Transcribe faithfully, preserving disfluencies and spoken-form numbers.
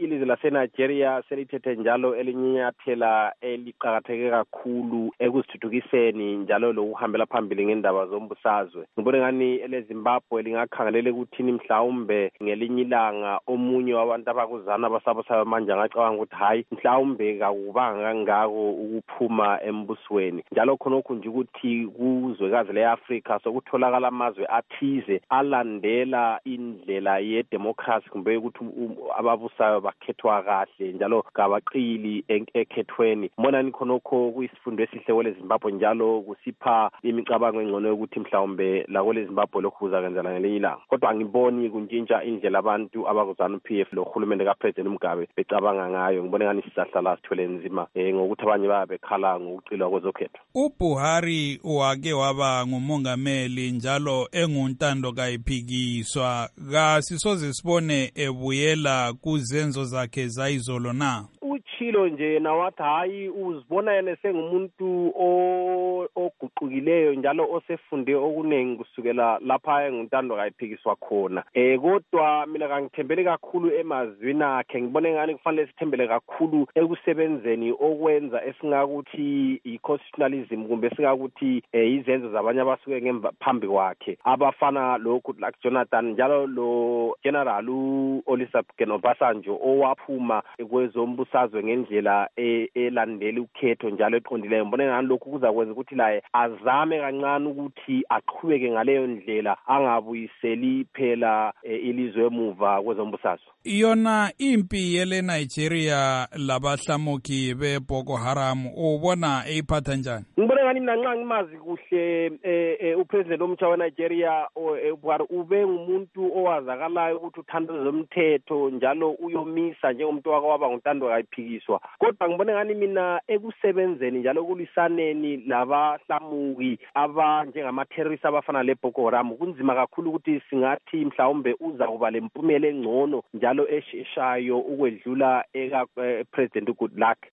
ilizwe laseNigeria selithethe njalo elinyathela eliqhakatheke kakhulu ekuzithuthukiseni njalo lokuhambela phambili ngendaba zombusazwe. Ngibona ngani eleZimbabwe lingakhangelele ukuthini mhlawumbe ngelinye ilanga omunye wabantu abakuzana abasabusayo manje angacabanga ukuthi hayi mhlawumbe kakubanga kangako ukuphuma embusweni. Njalo khonokho nje ukuthi kuzwekazi leAfrika sokutholakala amazwe athize alandela indlela yedemocracy kumbe ukuthi ababusayo bakhethwa kahle njalo kabaqili ekhethweni. Mbona ni khonokho kuyisifundo esihle kweleZimbabwe njalo kusipha imicabango engcono yokuthi mhlawumbe la kweleZimbabwe lokhu kuzakenzela ngelinye ilanga. Kodwa angiboni kuntshintsha indlela abantu abakuzana uP F lohulumende kaPresident Mugabe becabanga ngayo. Ngibona ngani sisahlala sithwele nzima eh ngokuthi abanye bayabekhala ngokuqilwa kwezokhetho. uBuhari wake waba ngumongameli njalo enguntando kayiphikiswa, kasisoze sibone ebuyela kuzenzo zakhe zayizolo na? Uchilo nje nawathi hayi uzibona yena sengumuntu oguqukileyo njalo osefunde okuningi kusukela lapha enguntando kayiphikiswa khona. Eh kodwa mina kangithembele kakhulu emazwini akhe. Ngibone ngani kufanele sithembele kakhulu ekusebenzeni okwenza esingakuthi i-constitutionalism kumbe singakuthi izenzo zabanye abasuke ngemva phambi kwakhe abafana lokhu like Jonathan njalo lo General uOlusegun Obasanjo owaphuma kwezombusazwe ngendlela elandela ukhetho njalo eqondileyo. Mbona ngani lokhu kuzakwenza ukuthi la azame kancane ukuthi aqhubeke ngaleyo ndlela angabuyiseli phela ilizwe emuva kwezombusazwe. Yona impi yele Nigeria labahlamuki beBoko Haram ubona eyiphatha njani? Ngibona ngani mina nxa ngimazi kuhle upresident omtsha weNigeria uBuhari ube ngumuntu owazakalayo ukuthi uthanda zomthetho njalo uyomisa njengomuntu wake waba nguntando kayiphikiswa. Kodwa ngibona ngani mina ekusebenzeni njalo kulisaneni labahlamuki abanjengama terrorists abafana leBoko Haram kunzima kakhulu ukuthi singathi mhlawumbe uza kuba lempumela engcono njalo esheshayo ukwedlula eka President uGoodluck.